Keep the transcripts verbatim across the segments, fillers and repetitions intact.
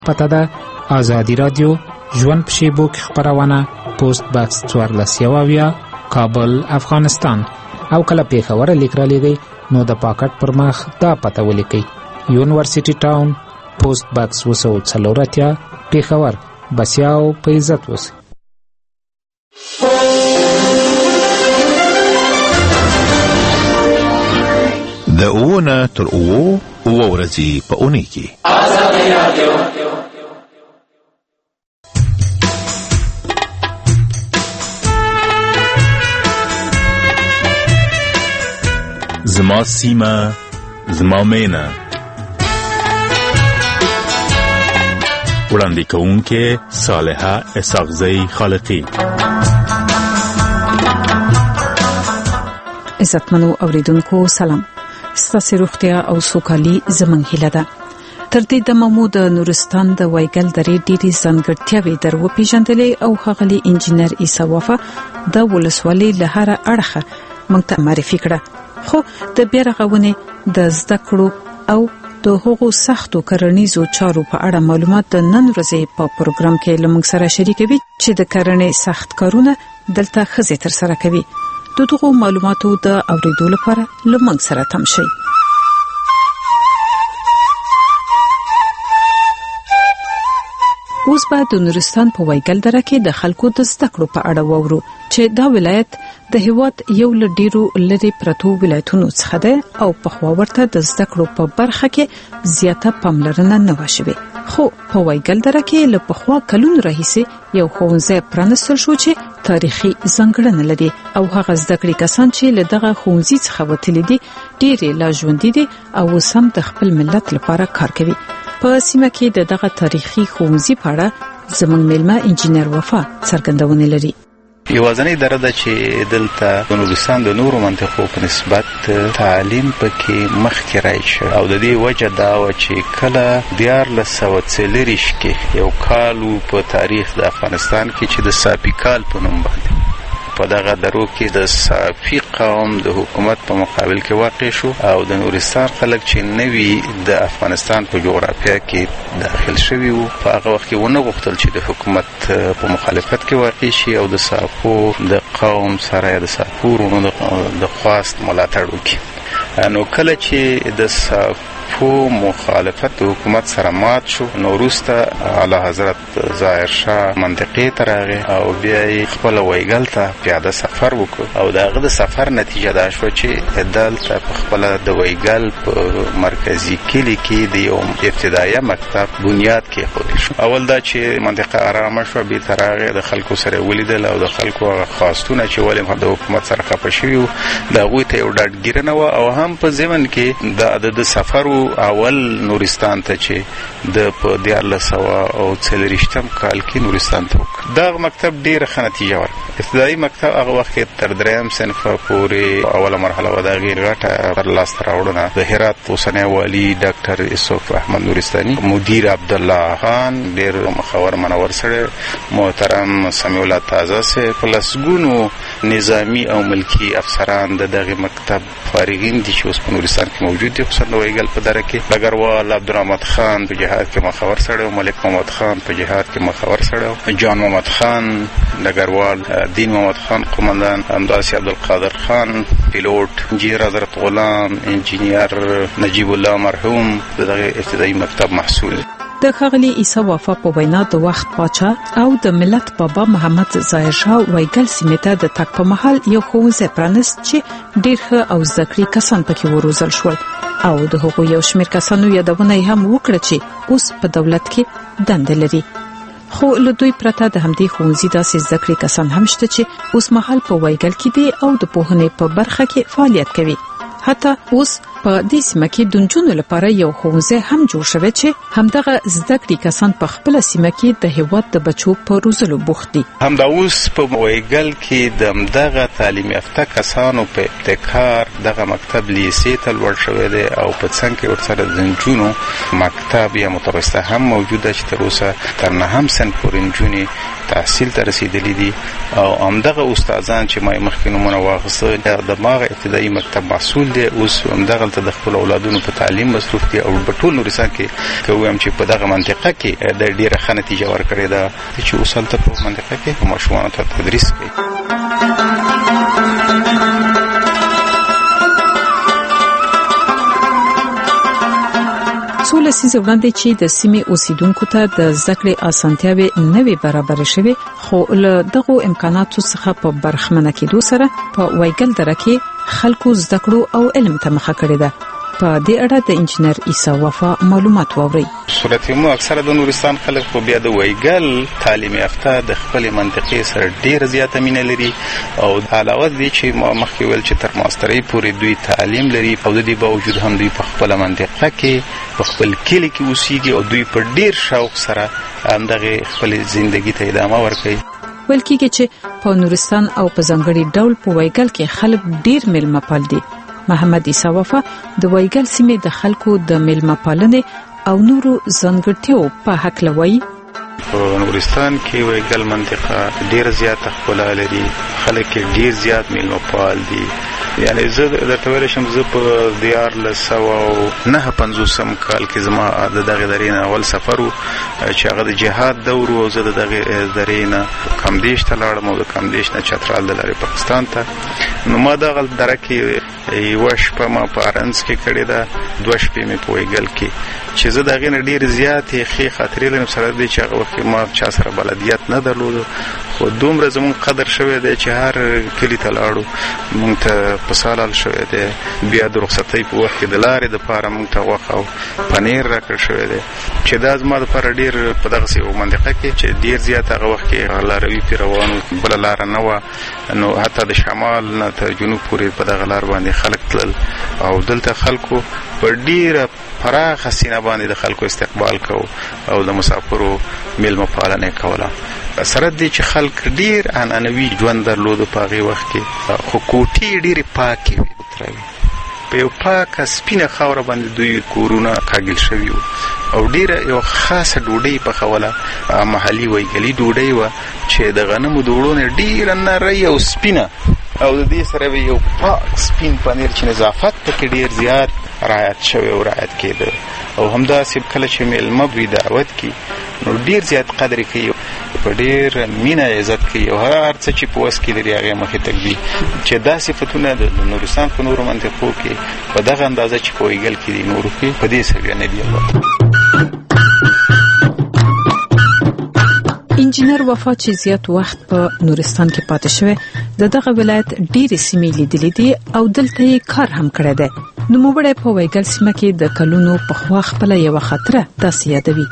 پته ده آزادي رادیو ژوند په شیبو کې خپرونه پوسټ باکس څوارلس یو اویا کابل افغانستان او کله پېښور لیک را لیږئ نو د پاکټ پر مخ دا پته ولیکئ یونیورسټي ټاون پوسټ باکس اوه سوه څلور اتیا پېښور بسیا او په عزت اوسئ. د اووه نه تر اووه اووه ورځې په اونۍ کې آزادي رادیو. زما سیمه زما مینه وړاندې کوونکې صالحه اسحاقزی خالقی. عزتمنو اوریدونکو سلام. ستاسو روغتیا او سوکالي زموږ هیله ده. تر دې دمه مو د نورستان د وایګل درې ډېرې ځانګړتیاوې در وپېژندلې او ښاغلي انجینر عیسی وفا د ولسوالۍ له هره اړخه موږ ته معرفي کړه. خو د بیا رغونې د زده کړو او د هغو سختو کرنیزو چارو په اړه معلومات د نن ورځې په پروګرام کې له موږ سره شریکوي چې د کرنې سخت کارونه دلته ښځې ترسره کوي. د دغو معلوماتو د اوریدو لپاره له موږ سره تم شئ. اوس به د نورستان په وایګل دره کې د خلکو د زده کړو په اړه وورو چې دا ولایت د هیواد یو له ډیرو لرې پرتو ولایتونو څخه ده او په خوا ورته د زده کړو په برخه کې زیاته پاملرنه نه و شوې. خو په وایګل دره کې له پخوا کلونو راهیسې یو ښوونځی پرانستل شو چې تاریخي ځانګړنه لري او هغه زده کړې کسان چې له دغه ښوونځي څخه وتلي دي ډېرې لا ژوندي دي او اوس هم د خپل ملت لپاره کار کوي. په سیمه کې د دغه تاریخي ښوونځي په اړه زموږ میلمه انجینر وفا څرګندونه لري. یوازنی دره ده چې دلته د نورستان د نورو منطقو په نسبت تعلیم پکې مخکې راشي او د دې وجه دا و چې کله دیارلس سوه څلوېښت کې یو کال په تاریخ د افغانستان کې چې د صافي کال په نوم باندې په دغه درو کې د صافي قوم د حکومت په مقابل کې واقع شو او د نورستان خلک چې نوي د افغانستان په جغرافیه کې داخل شوي وو په هغه وخت کې ونه غوښتل چې د حکومت په مخالفت کې واقع شي او د صافو د قوم سره د صافو ورونو د خواست ملاتړ وکړي. نو کله چې د صافو مخالفت د حکومت سره مات شو نو وروسته اعلی حضرت ظاهر شاه منطقې ته راغی او بیا یې خپل وایګل ته پیاده سفر وکړ او د هغه د سفر نتیجه دا شوه چې دلته په خپله د وایګل په مرکزي کلي کې د یو ابتدایه مکتب بنیاد کېښودل شو. اول دا چې منطقه ارامه شوه، بېرته راغی د خلکو سره ولیدل او د خلکو هغه خواستونه چې ولې د حکومت سره خفه شوي وو د هغوی ته یو ډاډګیرنه وه او هم په ضمن کې د سفر اول نورستان ته چې د په دیارلس سوه او څلوېښتم کال کې نورستان ته وکړ. دغه مکتب ډېره ښه نتیجه ورکړه. ابتدایي مکتب هغه وخت کې تر دریم صنفه پورې اوله مرحله وه. د هغې غټه پر لاسته راوړنه د هرات اوسنی والي ډاکټر یوسف احمد نورستاني، مدیر عبدالله خان ډېر مخور منور سړی، محترم سمیع الله تازه صاحب، په لسګونو نظامي او ملکي افسران د دغې مکتب فارغین دي چې اوس په نورستان کې موجود دي، خصوصا د وایګل په دره کې. ډګروال عبدالرحمت خان په جهاد کې مخور سړی و، ملک محمد خان په جهاد کې مخور سړی و، جان محمد خان ډګروال، دین محمد خان قومندان، همداسې عبدالقادر خان پیلوټ، انجینر حضرت غلام، انجینر نجیب الله مرحوم د دغه ابتدایي مکتب محصول. د ښاغلي عیسی وفا په وینا د وخت پاچا او د ملت بابا محمد ظاهر شاه وایګل سیمې ته د تګ په مهال یو ښوونځی پرانست چې ډېر ښه او زده کړي کسان پکې وروزل شول او د هغو یو شمېر کسانو یادونه یې هم وکړه چې اوس په دولت کې دنده لري. خو له دوی پرته د همدې ښوونځي داسې زده کړي کسان هم شته چې اوس مهال په وایګل کې دي او د پوهنې په برخه کې فعالیت کوي. حتی اوس په دې سیمه کې د نجونو لپاره یو ښوونځی هم جوړ شوی چې همدغه زده کړې کسان په خپله سیمه کې د هېواد د بچو په روزلو بوخت دي. همدا اوس په وایګل کې د همدغه تعلیم یافته کسانو په ابتکار دغه مکتب لیسې ته لوړ شوی دی او په څنګ کې ورسره د نجونو مکتب یا متوسطه هم موجوده چې تر اوسه تر نهم صنف پورې نجونې تحصیل ته رسیدلي دي او همدغه استادان چې ما مخکې نومونه واخیستل د دغه ابتدایي مکتب محصول دی. اوس همدغه دلته د خپل اولادونو په تعلیم مصروف دي او په ټول نورستان کې که وایم چې په دغه منطقه کې د ډیره ښه نتیجه ورکړې ده چې اوس هلته په منطقه کې ماشومانو ته تدریس کوي. څو لسیزې وړاندې چې د سیمې اوسیدونکو ته د زده کړې اسانتیاوې نه وي برابر شوي، خو له دغو امکاناتو څخه په برخمنه کېدو سره په وایګل دره کې خلکو زده کړو او علم ته مخه کړې ده. په دې اړه د انجنیر عیسی وفا معلومات واورئ. صورت مو اکثره د نورستان خلک خو بیا د وایګل تعلیم یافته د خپل منطقې سره ډیر زیاته مینه لري او علاوه دې چې ما مخکې ویل چې تر ماسترۍ پورې دوی تعلیم لري او د دې باوجود هم دوی په خپل منطقه کې په خپل کلی کې اوسېږي او دوی په ډیر شوق سره همدغه خپل ژوندۍ ته ادامه ورکوي. ویل کېږي چې په نورستان او په ځانګړي ډول په وایګل کې خلک ډیر میلمه پال دي. محمد عیسی وفا د وایګل سیمې د خلکو د میلمه پالنې او نورو ځانګړتیاو په حق لوي. په نورستان کې وایګل منطقه ډیر زیات ښکلا لري، خلک ډیر زیات میلمه پال دي. یعنی زه درته ویلی شم زه په دیارلس سوه نهه پنځوسم کال کې زما د دغې درې نه اول سفر و چې هغه د جهاد دور و او زه د دغې درې نه کامدیش ته لاړم او د کامدیش نه چترال د لارې پاکستان ته. نو ما دغه دره کې یوه شپه ما په ارنز کې کړې ده، دوه شپې مې په وایګل کې چې زه د هغې نه ډېرې زیاتې ښې خاطرې لرم سره دې چې هغه وخت کې ما چا سره بلدیت نه درلودو، خو دومره زمونږ قدر شوی دی چې هر کلي ته لاړو مونږ ته په سالال شوی دی. بیا د رخصتۍ په وخت کې د لارې دپاره مونږ ته غوښه او پنیر راکړل شوی دی چې دا زما دپاره ډېر په دغسې یو منطقه کې چې ډېر زیات هغه وخت کې لاروي پې روان وو، بله لاره نه وه، نو حتی د شمال نه تر جنوب پورې په دغه لار باندې خلک تلل او دلته خلکو په ډېره پراخه سینه باندې د خلکو استقبال کو او د مسافرو میلمه پالنه کوله. سره دې چې خلک ډېر عنعنوي ژوند درلودو په هغې وخت کې، خو کوټې ډېرې پاکې وې، په یو پاکه سپینه خاوره باندې دوی کورونه کاږل شوي وو او ډېره یو خاصه ډوډۍ پخوله، محلي وایګلي ډوډۍ وه چې د غنمو د وړو نه ډېره نرۍ او سپینه او د دې سره یو پاک سپین پنیر چې نظافت پکې ډېر زیات رعایت شوی او رعایت کېده او همداسې کله چې میلمه وي دعوت کړي نو ډېر زیات قدر یې کوي، په ډېر مینه عزت کوي او هر څه چې په وس کې لري هغې مخې ته ږدي چې دا صفتونه د نورستان په نورو منطقو کې په دغه اندازه چې په وایګل کې دي نورو کې په دې سویه نه دي. انجنیر وفا چې زیات وخت په نورستان کې پاتې شوی د دغه ولایت ډېرې سیمې لیدلې دي او دلته یې کار هم کړی دی. نوموړی په وایګل سیمه کې د کلونو پخوا خپله یوه خاطره داسې یادوي.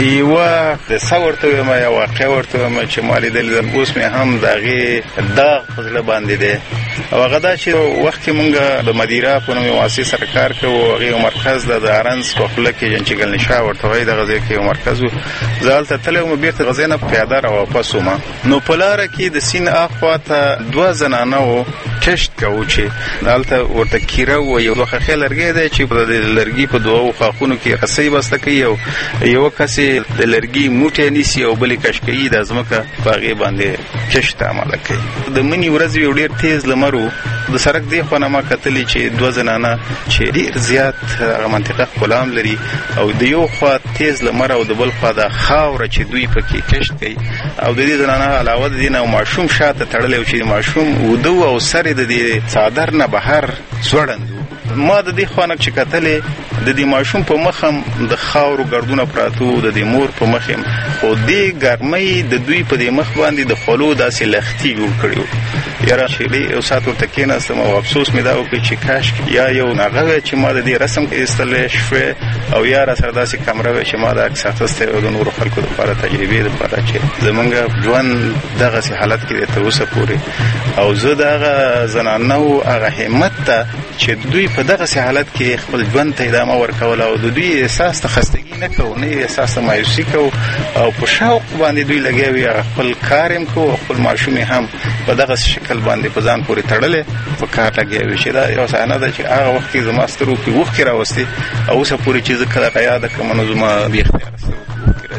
یوه قصه ورته وایم، یا واقعه ورته وایم چې ما لیدلې ده، اوس مې هم د هغې داغ په زړه باندې دی او هغه دا چې وخت کې مونږ د مدیره په نوم یو مؤسسې سره کار کوو، هغې یو مرکز ده د ارنز په خوله کې جنچګل نشا ورته وایي، دغه ځای کې یو مرکز و. زه هلته تللی وم، بېرته غځې نه پیاده را واپس وم، نو په لاره کې د سیند اخوا ته دوه زنانه وو کشت کوو چې هلته ورته کیره و، یو دوه خښې لرګی دی چې د لرګي په دوو خاښونو کې رسۍ بسته کوي او یوه کس د لرګي موټی نیسي او بلې کش کوي، دا ځمکه په هغې باندې کشت عمله کوي. د مني ورځ یو ډېر تیز لمر و، د سړک دې خوا نه ما کتلې چې دوه زنانه چې ډېر زیات هغه منطقه ښکلا هم لري او د یو خوا تیز لمر او د بل خوا د خاوره چې دوی پکې کشت کوي او د دې زنانه علاوه د دې نه ماشوم شاته تړلی و چې ماشوم اوده و او سر یې د دې څادر نه بهر ځوړند و. ما د دې خوا نه چې کتلې د دې ماشوم په مخ هم د خاورو ګردونه پراته وو، د دې مور په مخ هم، خو دې ګرمۍ د دوی په دې مخ باندې د خولو داسې لختي جوړ کړي وو. یاره چې یو ساعت ورته کېناستم او افسوس مې دا وکړ چې کاش یا یو هغه وی چې ما د دې رسم ایستلی شوې او یا را سره داسې کمره وی چې ما دا عکس اخیستی او د نورو خلکو دپاره تجربې دپاره چې زمونږ ژوند دغسې حالت کې دی تر اوسه پورې. او زه د هغه زنانو هغه همت ته چې دوی په دغسې حالت کې خپل ژوند ته ادامه ورکوله او د دوی احساس ته خستګي نه کوو، نه احساس ته مایوسي کوو او په شوق باندې دوی لګیا وي، هغه خپل کار هم کوو او خپل ماشوم هم په دغسې شکل باندې په ځان پورې تړلی په کار لګیا وي چې دا یوه صحنه ده چې هغه وخت کې زما سترګو کې اوښکې راوستې او اوسه پورې چې زه کله هغه یاده کړم نو زما بې اختیاره سترګو کې اوښکې راځي.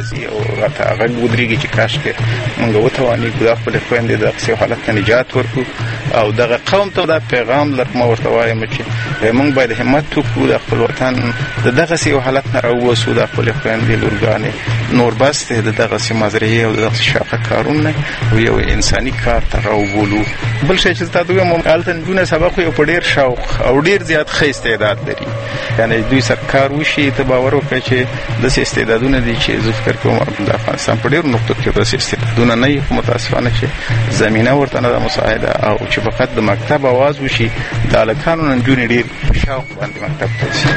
راځي او راته غږ ودرېږي چې کاشکې موږ وتوانېږو دا خپلې خویندې دغسې حالت نه نجات ورکړو او دغه قوم ته دا پیغام لرم ورته وایم چې موږ باید همت وکړو د خپل وطن د دغسې یو حالت نه راووسو د خپلې خویندې لورګانې نور بس دی د دغسې مزرعې او د دغسې شاقه کارونه او یو انساني کار ته راوبولو. بل شی چې تا ته ووایم هلته نجونې سبق وایي په ډېر شوق او ډېر زیات ښه استعداد لري. یعنې دوی سره کار وشي ته باور وکړه چې داسې استعدادونه دي چې زه فکر کوم د افغانستان په ډېرو نقطو کې داسې استعدادونه نه وي، خو متاسفانه چې زمینه ورته نه ده مساعده او چې فقط د مکتب اواز وشي د هلکانو نه نجونې ډېر په شوق باندې مکتب ته ځي.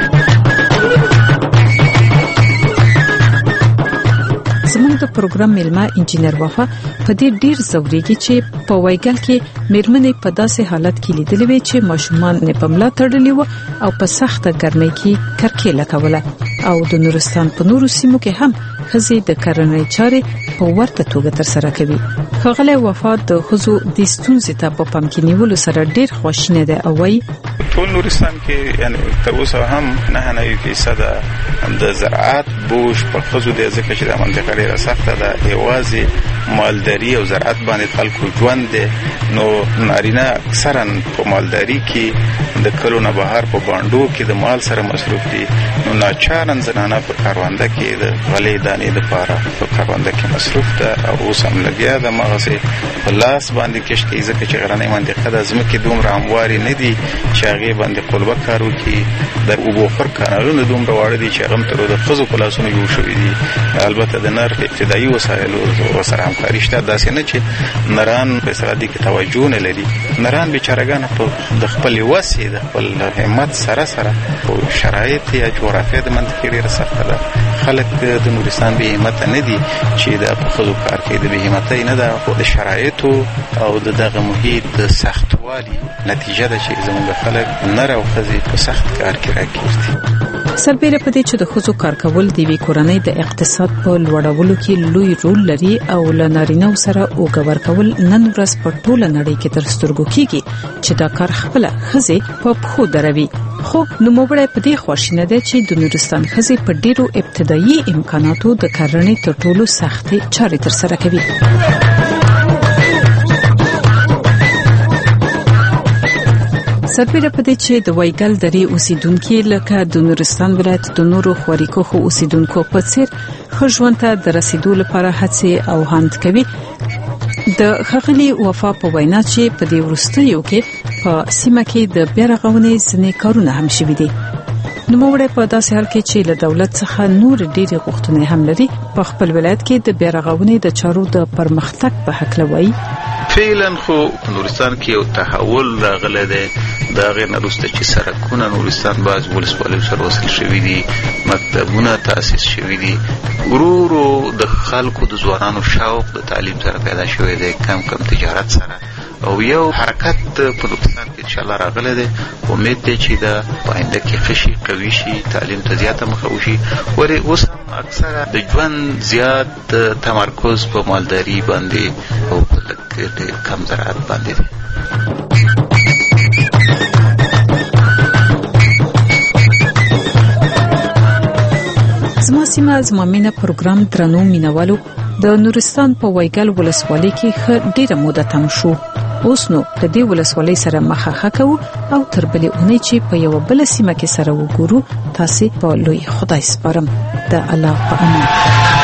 زموږ د پروګرام میلمه انجینر وفا په دې ډیر زوريږي چې په وایګل کې میرمنې په داسې حالت کې لیدلې وي چې ماشومان نه پملا تړلې و او په سخته ګرمۍ کې کرکېله کوله او د نورستان په نورو سیمو کې هم ښځې د کرنې چارې په ورته توګه ترسره کوي. ښاغلی وفا د ښځو د ستونزې ته په پام کې نیولو سره ډیر خواشینه ده او وايي ټول نورستان کې یعنی تر اوسه هم نه نوي فیصد د زراعت بوج په ښځو دی، ځکه چې د منطقه ډېره سخته ده، یوازې مالداري او زراعت باندې خلکو ژوند دی. نو نارینه اکثرا په مالداري کې د کلو نه بهر په بانډو کې د مال سره مصروف دي، نو ناچارا زنانه په کارونده کې د غلې دانې دپاره په کارونده کې مصروف ده او اوس هم لګیا ده مغسې په لاس باندې کش کوي، ځکه چې غرنۍ منطقه ده، ځمکې دومره هموارې نه دي چې هغې باندې قلبه کار وکړي. د اوبو خور کانالونه دومره واړه دي چې هغه هم تر د ښځو په لاسونو جوړ شوي دي. البته د نر ابتدایي وسایلو ورسره همکاري شته، داسې نه چې نران په اصطلاح دې کې توجه نه لري. نران بیچارهګان په د خپلې وسې د خپل همت سره سره شرایط یا جغرافیه د منطقې ډېره سخته ده. خلک د نورستان بې همته نه دي چې د په ښځو کار کوي، د بې همتۍ نه ده، خو د شرایطو او د دغه محیط د سختوالي نتیجه ده چې زموږ خلک نر او ښځې په سخت کار کې راګرځي. سربېره په دې چې د ښځو کار کول د یوې کورنۍ د اقتصاد په لوړولو کې لوی رول لري او له نارینه‌و سره اوږه ورکول نن ورځ په ټوله نړۍ کې تر سترګو کېږي چې دا کار خپله ښځې په پښو دروي. خو نوموړی په دې خواشینه ده چې د نورستان ښځې په ډېرو ابتدایي امکاناتو د کرنې تر ټولو سختې چارې ترسره کوي. سربېره په دې چې د وایګل درې اوسیدونکو لکه د نورستان ولایت د نورو خوریکوخو اوسیدونکو په څیر ښه ژوند ته د رسیدو لپاره هڅې او هاند کوي. د ښاغلي وفا په وینا چې په دې وروستیو کې په سیمه کې د بیا رغونې ځینې کارونه هم شوي دي. نوموړی په داسې حال کې چې له دولت څخه نور ډېرې غوښتنې هم لري په خپل ولایت کې د بیا رغونې د چارو د پرمختګ په هکله وایي. فعلا خو نورستان کې یو تحول راغلی دی. د هغې نه وروسته چې سړکونه نورستان بعض ولسوالیو سره وصل شوي دي، مکتبونه تاسیس شوي دي، ورو ورو د خلکو د ځوانانو شوق د تعلیم سره پیدا شوی دی، کم کم تجارت سره، او یو حرکت په نورستان کې انشاءالله راغلی دی. امید دی چې دا په آینده کې ښه شي، قوي شي، تعلیم ته زیاته مخه وشي. ولې اوس هم اکثره د ژوند زیات تمرکز په مالداري باندې او په لږ ډېر کم زراعت باندې دی. زما سیمه زما مینه پروګرام درنو مینوالو د نورستان په وایګل ولسوالۍ کې ښه ډېره موده تم شو. اوس نو د دې ولسوالۍ سره مخه کوو او تر بلې اونۍ چې په یو بل سیمه کې سره وګورو تاسو په لوی خدای سپارم. د الله په امان.